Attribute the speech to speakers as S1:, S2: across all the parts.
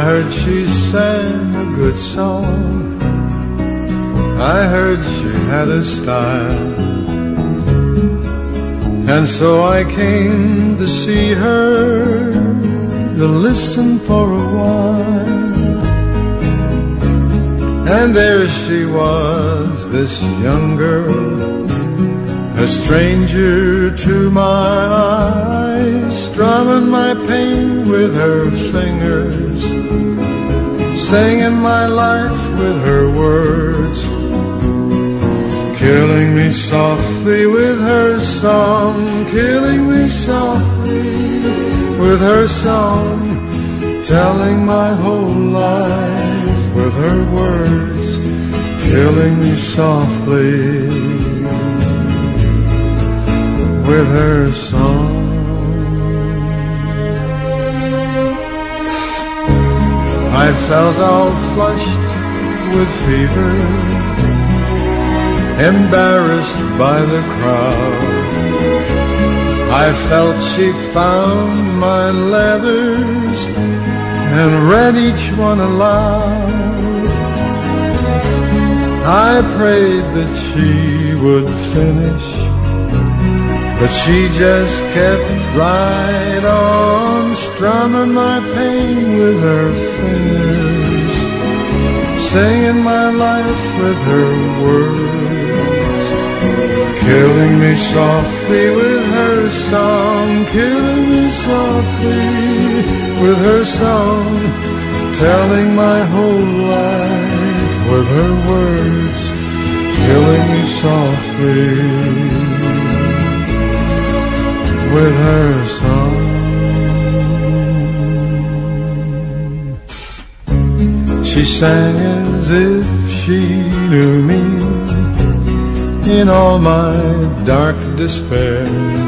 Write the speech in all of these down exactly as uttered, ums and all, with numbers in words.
S1: heard she sang a good song. I heard she had a style. And so I came to see her, to listen for a while. And there she was, this young girl, a stranger to my eyes, strumming my pain with her fingers, singing my life with her words, killing me softly with her song, killing me softly with her song, telling my whole life with her words, killing me softly with her song. I felt all flushed with fever, embarrassed by the crowd. I felt she found my letters and read each one aloud. I prayed that she would finish, but she just kept right on, strumming my pain with her fingers, singing my life with her words, killing me softly with her song, killing me softly with her song, telling my whole life with her words, killing me softly with her song. She sang as if she knew me in all my dark despair,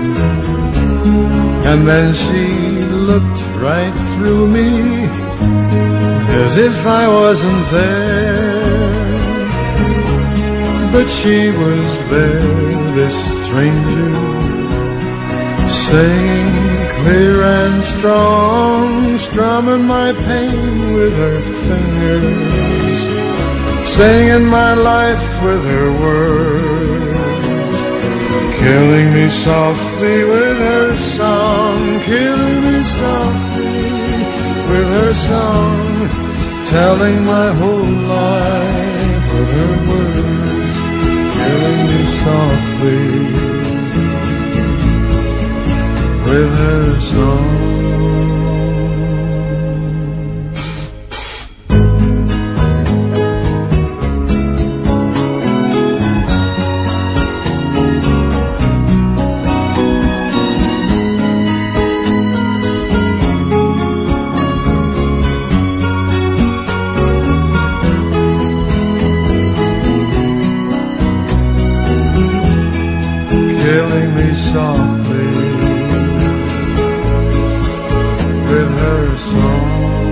S1: and then she looked right through me as if I wasn't there. But she was there, this stranger, singing clear and strong, strumming my pain with her fingers, singing my life with her words, killing me softly with her song, killing me softly with her song, telling my whole life with her words, killing me softly with her song. Killing me softly with her song.